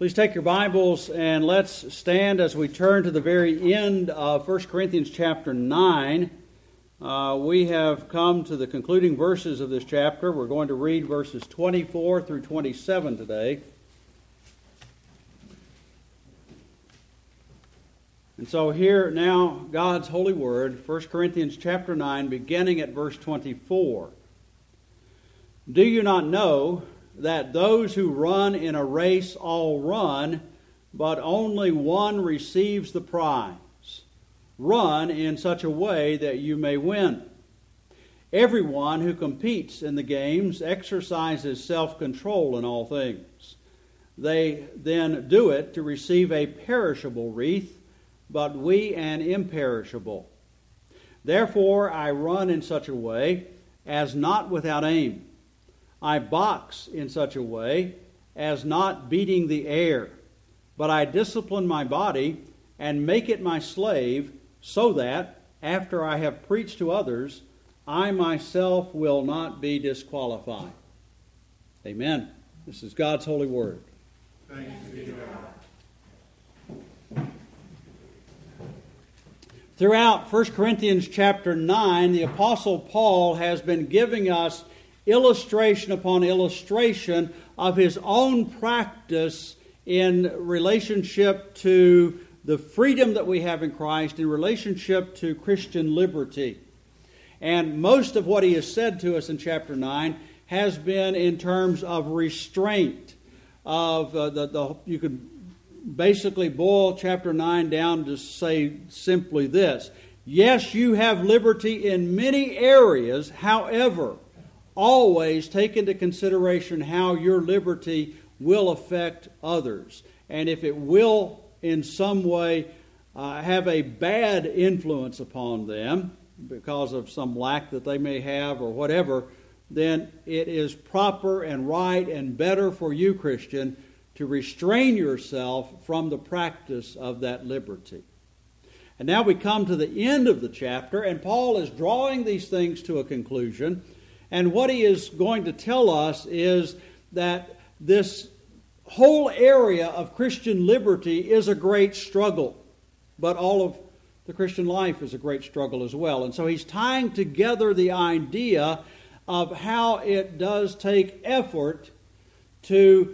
Please take your Bibles and let's stand as we turn to the very end of 1 Corinthians chapter 9. We have come to the concluding verses of this chapter. We're going to read verses 24 through 27 today. And so here now God's holy word, 1 Corinthians chapter 9, beginning at verse 24. Do you not know that those who run in a race all run, but only one receives the prize? Run in such a way that you may win. Everyone who competes in the games exercises self-control in all things. They then do it to receive a perishable wreath, but we an imperishable. Therefore I run in such a way as not without aim. I box in such a way as not beating the air, but I discipline my body and make it my slave, so that, after I have preached to others, I myself will not be disqualified. Amen. This is God's holy word. Thanks be to God. Throughout 1 Corinthians chapter 9, the Apostle Paul has been giving us illustration upon illustration of his own practice in relationship to the freedom that we have in Christ, in relationship to Christian liberty. And most of what he has said to us in chapter 9 has been in terms of restraint. You could basically boil chapter 9 down to say simply this: yes, you have liberty in many areas, however, always take into consideration how your liberty will affect others. And if it will in some way have a bad influence upon them because of some lack that they may have or whatever, then it is proper and right and better for you, Christian, to restrain yourself from the practice of that liberty. And now we come to the end of the chapter, and Paul is drawing these things to a conclusion. And what he is going to tell us is that this whole area of Christian liberty is a great struggle. But all of the Christian life is a great struggle as well. And so he's tying together the idea of how it does take effort to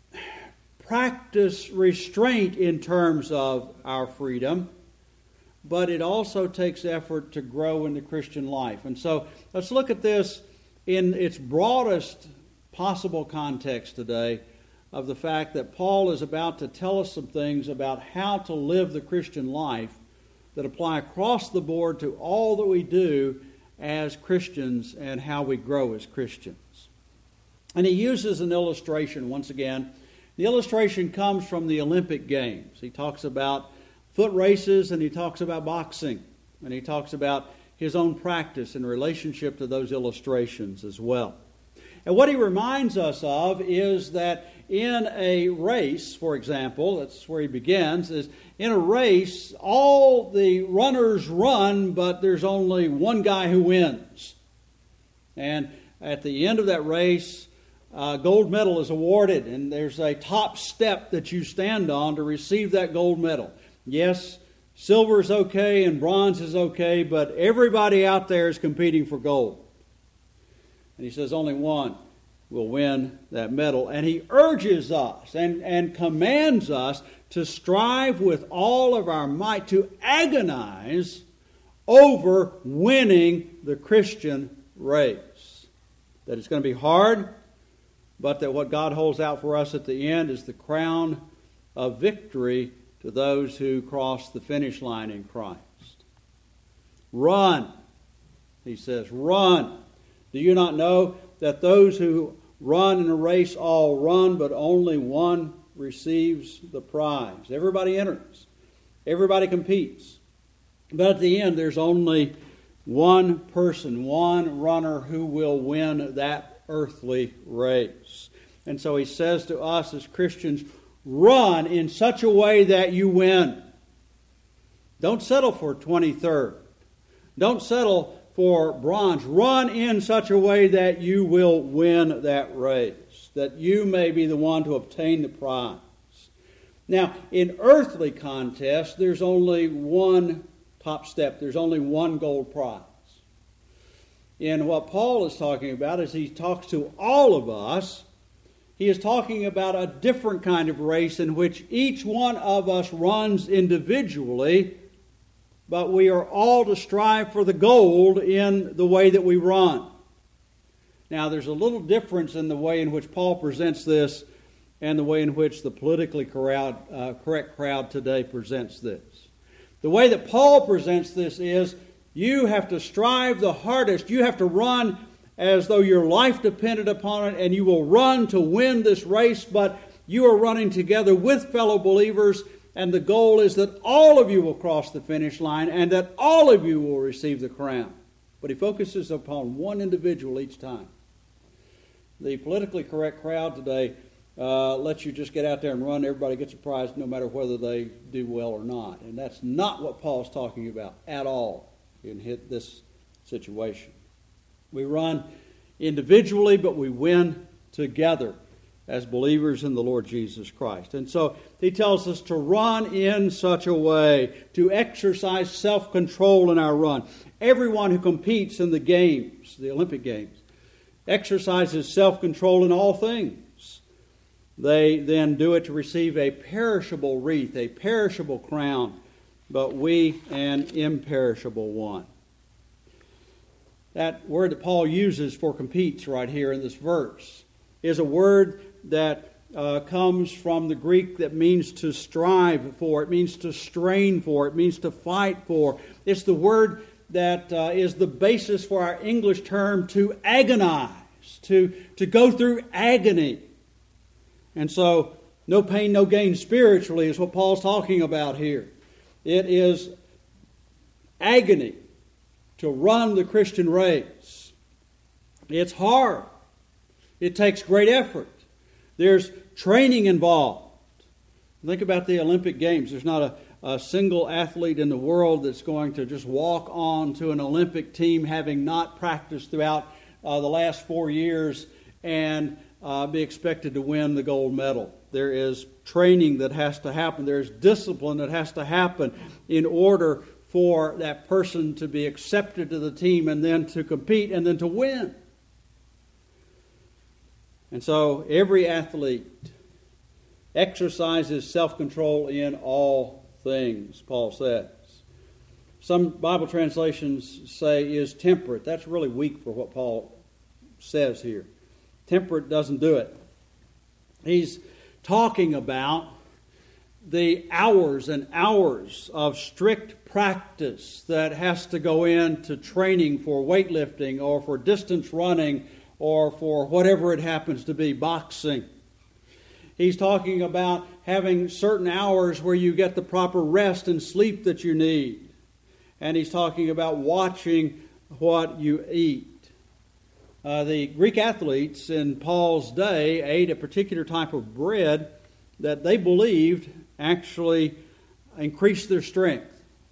practice restraint in terms of our freedom, but it also takes effort to grow in the Christian life. And so let's look at this in its broadest possible context today, of the fact that Paul is about to tell us some things about how to live the Christian life that apply across the board to all that we do as Christians and how we grow as Christians. And he uses an illustration once again. The illustration comes from the Olympic Games. He talks about foot races, and he talks about boxing, and he talks about his own practice in relationship to those illustrations as well. And what he reminds us of is that in a race, for example, that's where he begins, is in a race, all the runners run, but there's only one guy who wins. And at the end of that race, a gold medal is awarded, and there's a top step that you stand on to receive that gold medal. Yes, silver is okay and bronze is okay, but everybody out there is competing for gold. And he says only one will win that medal. And he urges us and commands us to strive with all of our might to agonize over winning the Christian race. That it's going to be hard, but that what God holds out for us at the end is the crown of victory to those who cross the finish line in Christ. Run, he says, run. Do you not know that those who run in a race all run, but only one receives the prize? Everybody enters. Everybody competes. But at the end, there's only one person, one runner who will win that earthly race. And so he says to us as Christians, run in such a way that you win. Don't settle for 23rd. Don't settle for bronze. Run in such a way that you will win that race, that you may be the one to obtain the prize. Now, in earthly contests, there's only one top step. There's only one gold prize. And what Paul is talking about as he talks to all of us, he is talking about a different kind of race in which each one of us runs individually, but we are all to strive for the gold in the way that we run. Now, there's a little difference in the way in which Paul presents this and the way in which the politically correct crowd today presents this. The way that Paul presents this is you have to strive the hardest. You have to run as though your life depended upon it, and you will run to win this race, but you are running together with fellow believers, and the goal is that all of you will cross the finish line and that all of you will receive the crown. But he focuses upon one individual each time. The politically correct crowd today lets you just get out there and run. Everybody gets a prize no matter whether they do well or not. And that's not what Paul's talking about at all in this situation. We run individually, but we win together as believers in the Lord Jesus Christ. And so he tells us to run in such a way, to exercise self-control in our run. Everyone who competes in the games, the Olympic Games, exercises self-control in all things. They then do it to receive a perishable wreath, a perishable crown, but we an imperishable one. That word that Paul uses for competes right here in this verse is a word that comes from the Greek that means to strive for. It means to strain for. It means to fight for. It's the word that is the basis for our English term to agonize, to go through agony. And so, no pain, no gain spiritually is what Paul's talking about here. It is agony to run the Christian race. It's hard. It takes great effort. There's training involved. Think about the Olympic Games. There's not a single athlete in the world that's going to just walk on to an Olympic team having not practiced throughout the last 4 years and be expected to win the gold medal. There is training that has to happen. There's discipline that has to happen in order for that person to be accepted to the team and then to compete and then to win. And so every athlete exercises self-control in all things, Paul says. Some Bible translations say is temperate. That's really weak for what Paul says here. Temperate doesn't do it. He's talking about the hours and hours of strict practice that has to go into training for weightlifting or for distance running or for whatever it happens to be, boxing. He's talking about having certain hours where you get the proper rest and sleep that you need. And he's talking about watching what you eat. The Greek athletes in Paul's day ate a particular type of bread that they believed actually increased their strength.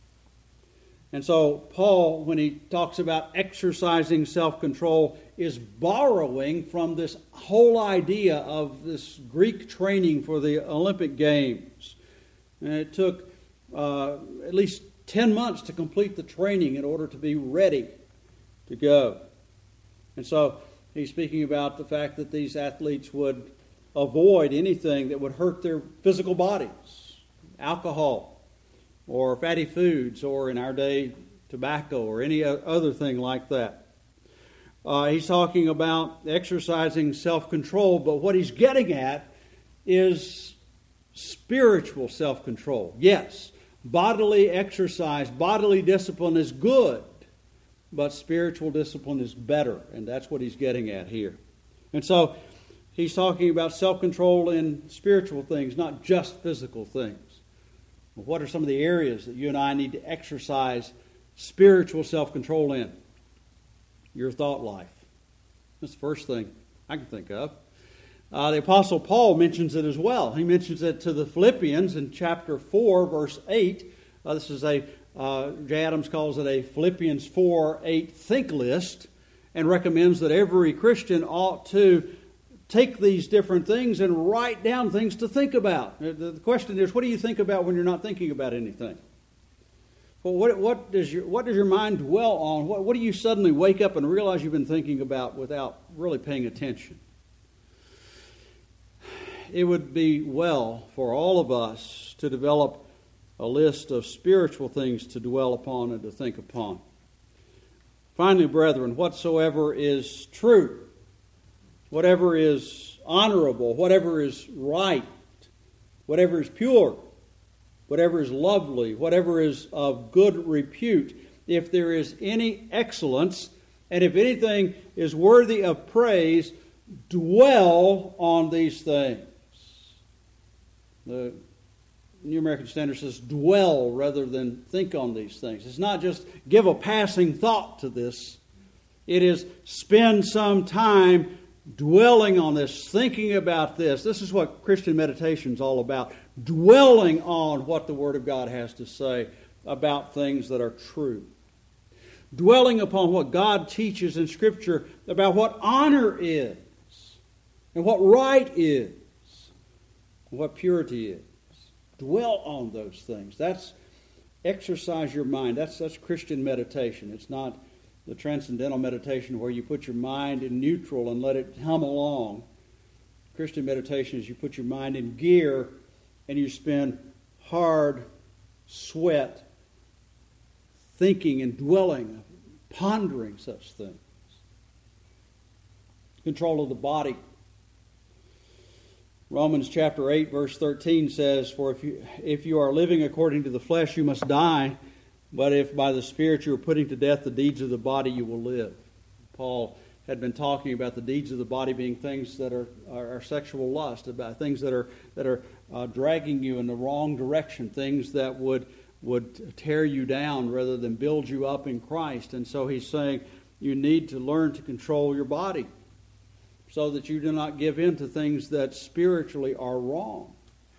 And so Paul, when he talks about exercising self-control, is borrowing from this whole idea of this Greek training for the Olympic Games. And it took at least 10 months to complete the training in order to be ready to go. And so he's speaking about the fact that these athletes would avoid anything that would hurt their physical bodies, alcohol or fatty foods, or in our day, tobacco or any other thing like that. He's talking about exercising self-control, but what he's getting at is spiritual self-control. Yes, bodily exercise, bodily discipline is good, but spiritual discipline is better, and that's what he's getting at here. And so he's talking about self-control in spiritual things, not just physical things. What are some of the areas that you and I need to exercise spiritual self-control in? Your thought life. That's the first thing I can think of. The Apostle Paul mentions it as well. He mentions it to the Philippians in chapter 4, verse 8. This is J. Adams calls it a Philippians 4:8 think list, and recommends that every Christian ought to take these different things and write down things to think about. The question is, what do you think about when you're not thinking about anything? Well, what does your mind dwell on? What do you suddenly wake up and realize you've been thinking about without really paying attention? It would be well for all of us to develop a list of spiritual things to dwell upon and to think upon. Finally, brethren, whatsoever is true, whatever is honorable, whatever is right, whatever is pure, whatever is lovely, whatever is of good repute, if there is any excellence, and if anything is worthy of praise, dwell on these things. The New American Standard says dwell rather than think on these things. It's not just give a passing thought to this. It is spend some time dwelling on this, thinking about this. This is what Christian meditation is all about. Dwelling on what the Word of God has to say about things that are true. Dwelling upon what God teaches in Scripture about what honor is, and what right is, and what purity is. Dwell on those things. That's exercise your mind. That's Christian meditation. It's not the transcendental meditation where you put your mind in neutral and let it hum along. Christian meditation is you put your mind in gear and you spend hard sweat thinking and dwelling, pondering such things. Control of the body. Romans chapter 8, verse 13 says, "For if you are living according to the flesh, you must die. But if by the Spirit you are putting to death the deeds of the body, you will live." Paul had been talking about the deeds of the body being things that are sexual lust, about things that are dragging you in the wrong direction, things that would tear you down rather than build you up in Christ. And so he's saying you need to learn to control your body, so that you do not give in to things that spiritually are wrong.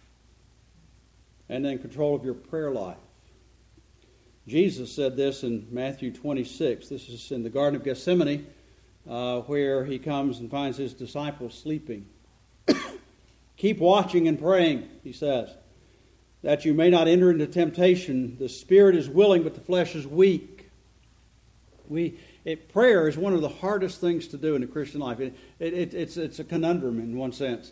And then control of your prayer life. Jesus said this in Matthew 26. This is in the Garden of Gethsemane, where he comes and finds his disciples sleeping. "Keep watching and praying," he says, "that you may not enter into temptation. The spirit is willing, but the flesh is weak." Prayer is one of the hardest things to do in the Christian life. It's a conundrum in one sense.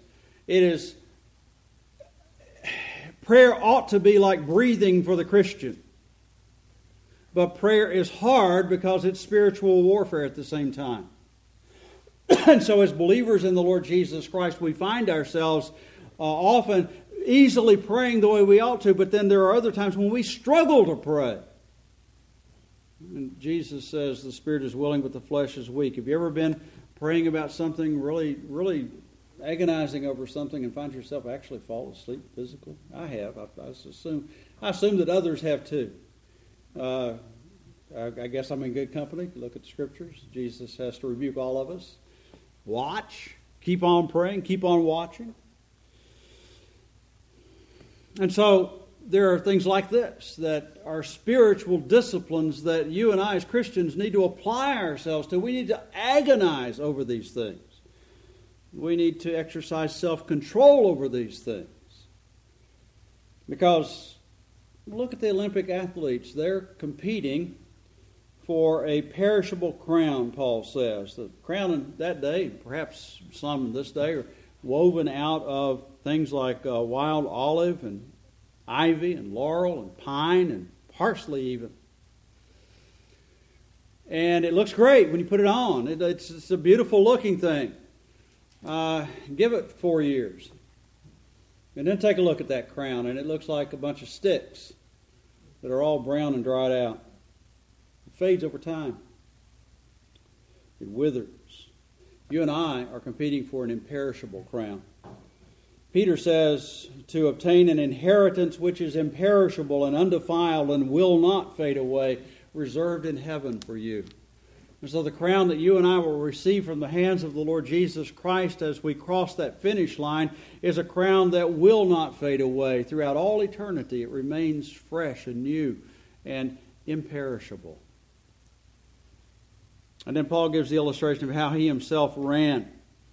Prayer ought to be like breathing for the Christian. But prayer is hard because it's spiritual warfare at the same time. And so as believers in the Lord Jesus Christ, we find ourselves often easily praying the way we ought to, but then there are other times when we struggle to pray. And Jesus says the spirit is willing, but the flesh is weak. Have you ever been praying about something, really, really agonizing over something, and find yourself actually fall asleep physically? I have. I assume that others have too. I guess I'm in good company. Look at the Scriptures. Jesus has to rebuke all of us. Watch. Keep on praying. Keep on watching. And so there are things like this that are spiritual disciplines that you and I as Christians need to apply ourselves to. We need to agonize over these things. We need to exercise self-control over these things. Because look at the Olympic athletes. They're competing for a perishable crown, Paul says. The crown in that day, perhaps some this day, are woven out of things like wild olive and ivy and laurel and pine and parsley even. And it looks great when you put it on. It's a beautiful looking thing. Give it 4 years. And then take a look at that crown, and it looks like a bunch of sticks that are all brown and dried out. It fades over time. It withers. You and I are competing for an imperishable crown. Peter says to obtain an inheritance which is imperishable and undefiled and will not fade away, reserved in heaven for you. And so the crown that you and I will receive from the hands of the Lord Jesus Christ as we cross that finish line is a crown that will not fade away. Throughout all eternity, it remains fresh and new and imperishable. And then Paul gives the illustration of how he himself ran.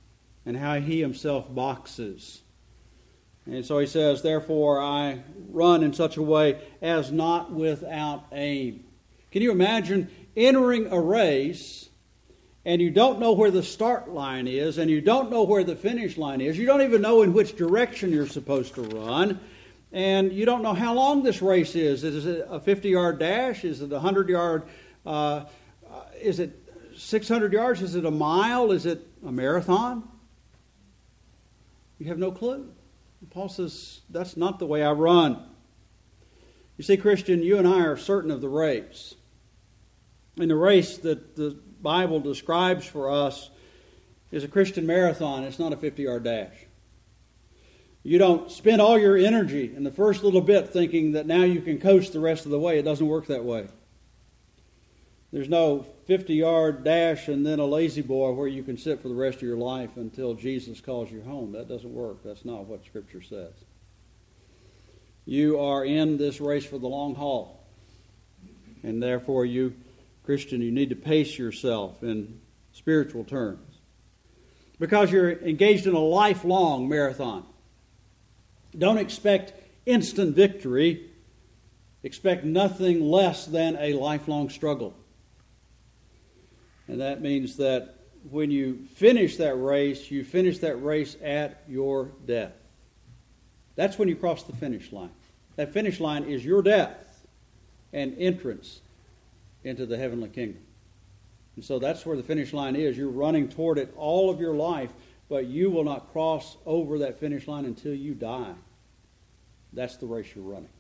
and how he himself boxes. And so he says, therefore I run in such a way as not without aim. Can you imagine entering a race and you don't know where the start line is and you don't know where the finish line is. You don't even know in which direction you're supposed to run. And you don't know how long this race is. Is it a 50-yard dash? Is it a 100-yard? Is it 600 yards? Is it a mile? Is it a marathon? You have no clue. Paul says, that's not the way I run. You see, Christian, you and I are certain of the race. And the race that the Bible describes for us is a Christian marathon. It's not a 50-yard dash. You don't spend all your energy in the first little bit thinking that now you can coast the rest of the way. It doesn't work that way. There's no 50-yard dash and then a lazy boy where you can sit for the rest of your life until Jesus calls you home. That doesn't work. That's not what Scripture says. You are in this race for the long haul. And therefore, you, Christian, you need to pace yourself in spiritual terms. Because you're engaged in a lifelong marathon. Don't expect instant victory. Expect nothing less than a lifelong struggle. And that means that when you finish that race, you finish that race at your death. That's when you cross the finish line. That finish line is your death and entrance into the heavenly kingdom. And so that's where the finish line is. You're running toward it all of your life, but you will not cross over that finish line until you die. That's the race you're running.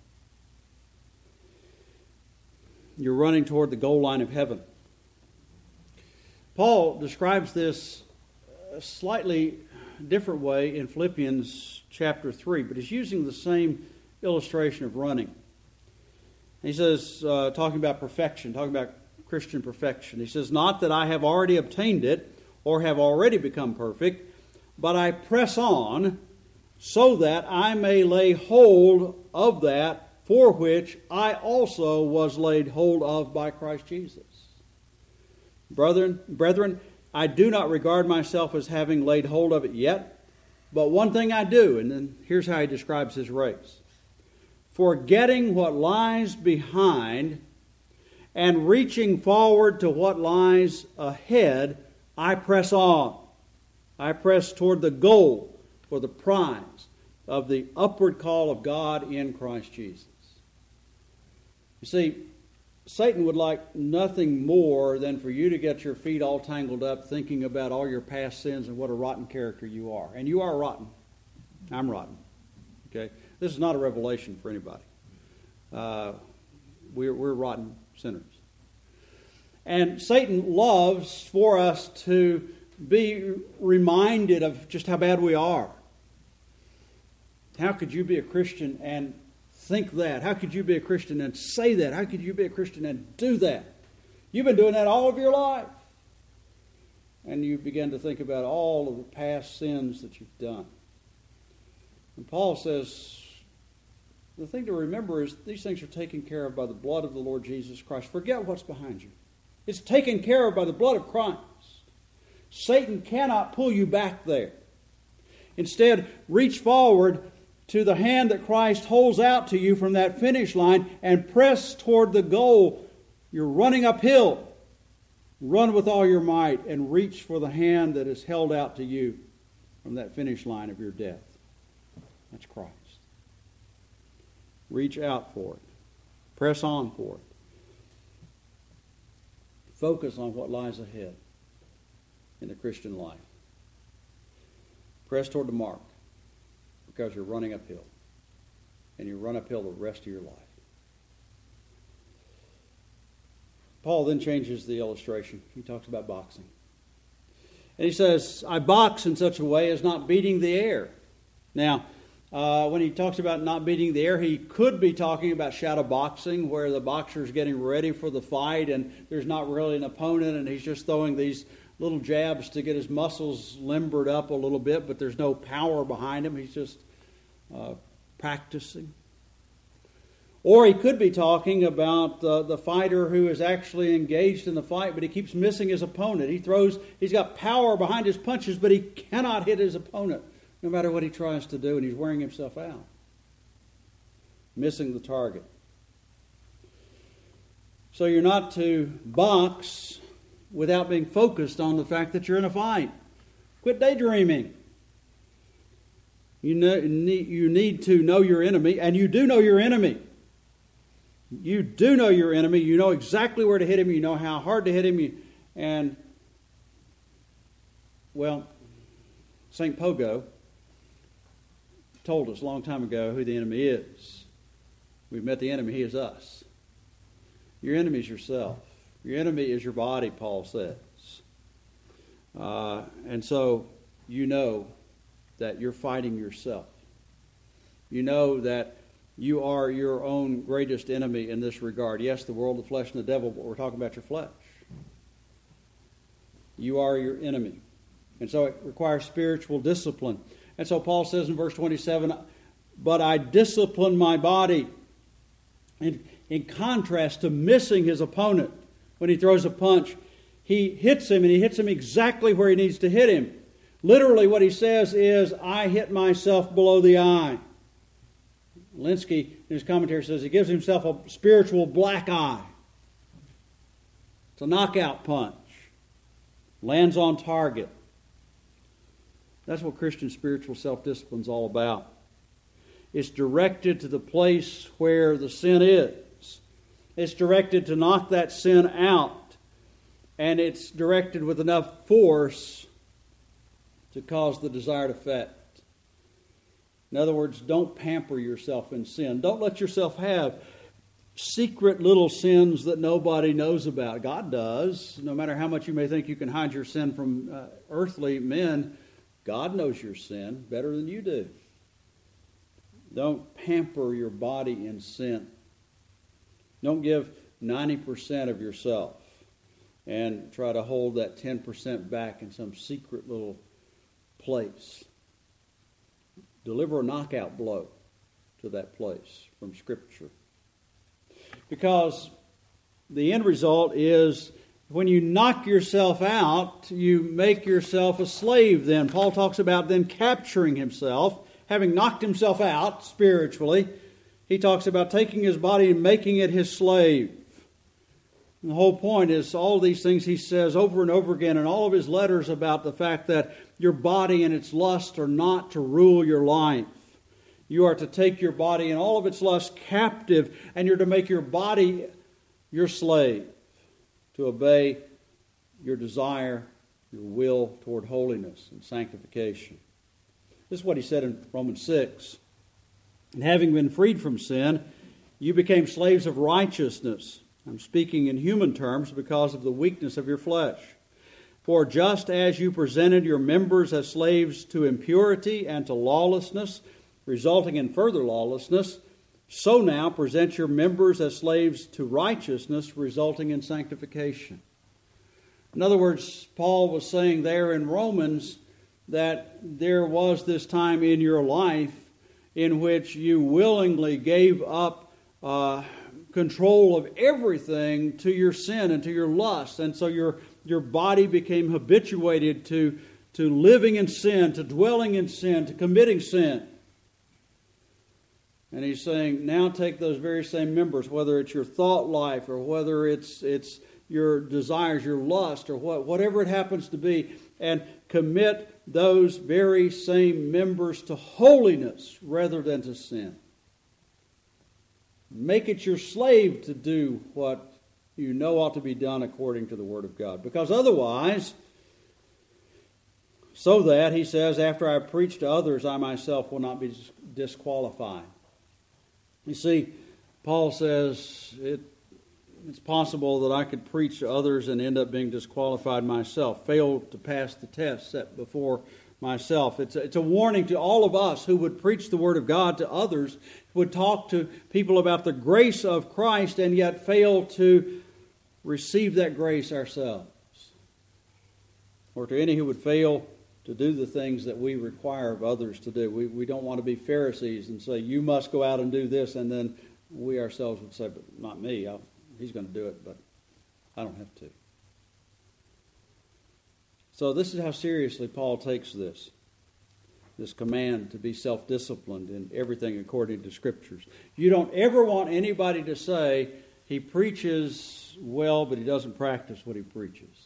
You're running toward the goal line of heaven. Paul describes this a slightly different way in Philippians chapter 3, but he's using the same illustration of running. He says, talking about perfection, talking about Christian perfection, he says, not that I have already obtained it or have already become perfect, but I press on so that I may lay hold of that for which I also was laid hold of by Christ Jesus. Brethren, I do not regard myself as having laid hold of it yet, but one thing I do, and then here's how he describes his race. Forgetting what lies behind and reaching forward to what lies ahead, I press on. I press toward the goal for the prize of the upward call of God in Christ Jesus. You see, Satan would like nothing more than for you to get your feet all tangled up thinking about all your past sins and what a rotten character you are. And you are rotten. I'm rotten. Okay? This is not a revelation for anybody. We're rotten sinners. And Satan loves for us to be reminded of just how bad we are. How could you be a Christian and think that? How could you be a Christian and say that? How could you be a Christian and do that? You've been doing that all of your life. And you begin to think about all of the past sins that you've done. And Paul says, the thing to remember is these things are taken care of by the blood of the Lord Jesus Christ. Forget what's behind you. It's taken care of by the blood of Christ. Satan cannot pull you back there. Instead, reach forward to the hand that Christ holds out to you from that finish line and press toward the goal. You're running uphill. Run with all your might and reach for the hand that is held out to you from that finish line of your death. That's Christ. Reach out for it. Press on for it. Focus on what lies ahead in the Christian life. Press toward the mark because you're running uphill. And you run uphill the rest of your life. Paul then changes the illustration. He talks about boxing. And he says, I box in such a way as not beating the air. Now, when he talks about not beating the air, he could be talking about shadow boxing, where the boxer is getting ready for the fight and there's not really an opponent and he's just throwing these little jabs to get his muscles limbered up a little bit, but there's no power behind him. He's just practicing. Or he could be talking about the fighter who is actually engaged in the fight, but he keeps missing his opponent. He's got power behind his punches, but he cannot hit his opponent, no matter what he tries to do, and he's wearing himself out. Missing the target. So you're not to box without being focused on the fact that you're in a fight. Quit daydreaming. You need to know your enemy, and you do know your enemy. You do know your enemy. You know exactly where to hit him. You know how hard to hit him. St. Pogo told us a long time ago who the enemy is. We've met the enemy. He is us. Your enemy is yourself. Your enemy is your body, Paul says. And so you know that you're fighting yourself. You know that you are your own greatest enemy in this regard. Yes, the world, the flesh, and the devil, but we're talking about your flesh. You are your enemy. And so it requires spiritual discipline. And so Paul says in verse 27, but I discipline my body. In contrast to missing his opponent when he throws a punch, he hits him, and he hits him exactly where he needs to hit him. Literally what he says is, I hit myself below the eye. Linsky, in his commentary, says he gives himself a spiritual black eye. It's a knockout punch. Lands on target. That's what Christian spiritual self-discipline is all about. It's directed to the place where the sin is. It's directed to knock that sin out. And it's directed with enough force to cause the desired effect. In other words, don't pamper yourself in sin. Don't let yourself have secret little sins that nobody knows about. God does. No matter how much you may think you can hide your sin from earthly men, God knows your sin better than you do. Don't pamper your body in sin. Don't give 90% of yourself and try to hold that 10% back in some secret little place. Deliver a knockout blow to that place from Scripture. Because the end result is when you knock yourself out, you make yourself a slave then. Paul talks about then capturing himself, having knocked himself out spiritually. He talks about taking his body and making it his slave. And the whole point is all these things he says over and over again in all of his letters about the fact that your body and its lust are not to rule your life. You are to take your body and all of its lust captive, and you're to make your body your slave, to obey your desire, your will toward holiness and sanctification. This is what he said in Romans 6. And having been freed from sin, you became slaves of righteousness. I'm speaking in human terms because of the weakness of your flesh. For just as you presented your members as slaves to impurity and to lawlessness, resulting in further lawlessness, so now present your members as slaves to righteousness, resulting in sanctification. In other words, Paul was saying there in Romans that there was this time in your life in which you willingly gave up control of everything to your sin and to your lust. And so your body became habituated to living in sin, to dwelling in sin, to committing sin. And he's saying, now take those very same members, whether it's your thought life or whether it's your desires, your lust, or whatever it happens to be, and commit those very same members to holiness rather than to sin. Make it your slave to do what you know ought to be done according to the Word of God. Because otherwise, so that, he says, after I preach to others, I myself will not be disqualified. You see, Paul says it's possible that I could preach to others and end up being disqualified myself, fail to pass the test set before myself. It's a warning to all of us who would preach the Word of God to others, would talk to people about the grace of Christ and yet fail to receive that grace ourselves. Or to any who would fail to do the things that we require of others to do. We don't want to be Pharisees and say, you must go out and do this, and then we ourselves would say, but not me. He's going to do it, but I don't have to. So this is how seriously Paul takes this command to be self-disciplined in everything according to Scriptures. You don't ever want anybody to say he preaches well, but he doesn't practice what he preaches.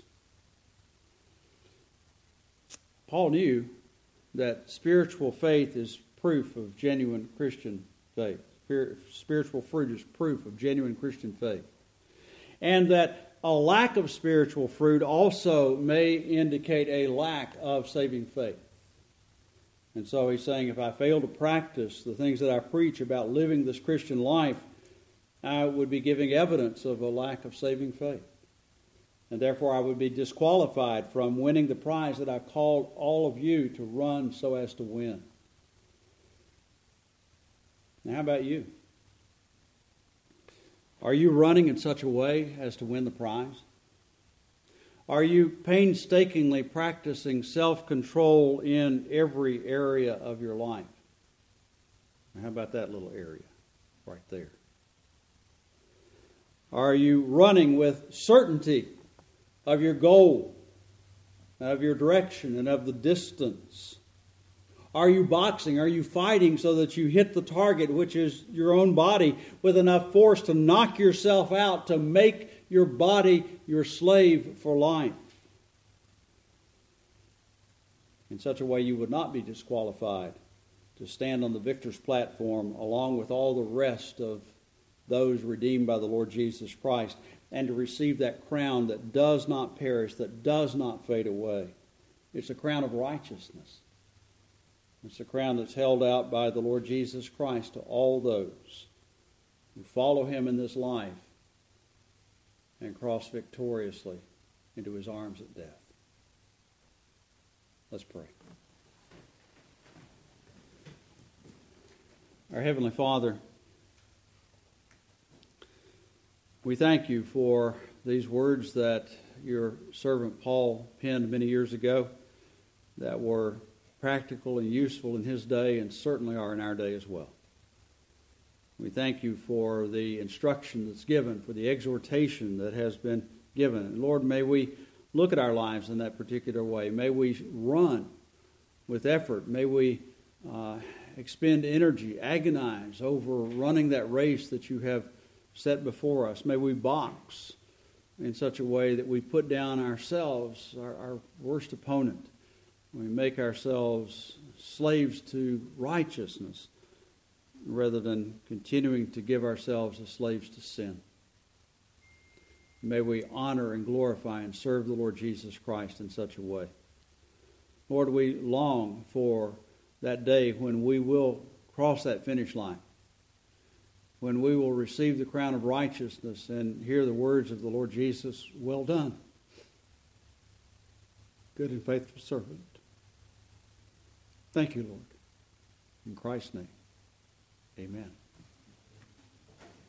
Paul knew that spiritual faith is proof of genuine Christian faith. Spiritual fruit is proof of genuine Christian faith. And that a lack of spiritual fruit also may indicate a lack of saving faith. And so he's saying, if I fail to practice the things that I preach about living this Christian life, I would be giving evidence of a lack of saving faith. And therefore I would be disqualified from winning the prize that I've called all of you to run so as to win. Now, how about you? Are you running in such a way as to win the prize? Are you painstakingly practicing self-control in every area of your life? Now, how about that little area right there? Are you running with certainty of your goal, of your direction, and of the distance? Are you boxing? Are you fighting so that you hit the target, which is your own body, with enough force to knock yourself out, to make your body your slave for life? In such a way you would not be disqualified to stand on the victor's platform along with all the rest of those redeemed by the Lord Jesus Christ, and to receive that crown that does not perish, that does not fade away. It's a crown of righteousness. It's a crown that's held out by the Lord Jesus Christ to all those who follow him in this life and cross victoriously into his arms at death. Let's pray. Our Heavenly Father, we thank you for these words that your servant Paul penned many years ago that were practical and useful in his day and certainly are in our day as well. We thank you for the instruction that's given, for the exhortation that has been given. And Lord, may we look at our lives in that particular way. May we run with effort. May we expend energy, agonize over running that race that you have set before us. May we box in such a way that we put down ourselves, our worst opponent. We make ourselves slaves to righteousness rather than continuing to give ourselves as slaves to sin. May we honor and glorify and serve the Lord Jesus Christ in such a way. Lord, we long for that day when we will cross that finish line, when we will receive the crown of righteousness and hear the words of the Lord Jesus, well done, good and faithful servant. Thank you, Lord. In Christ's name, amen.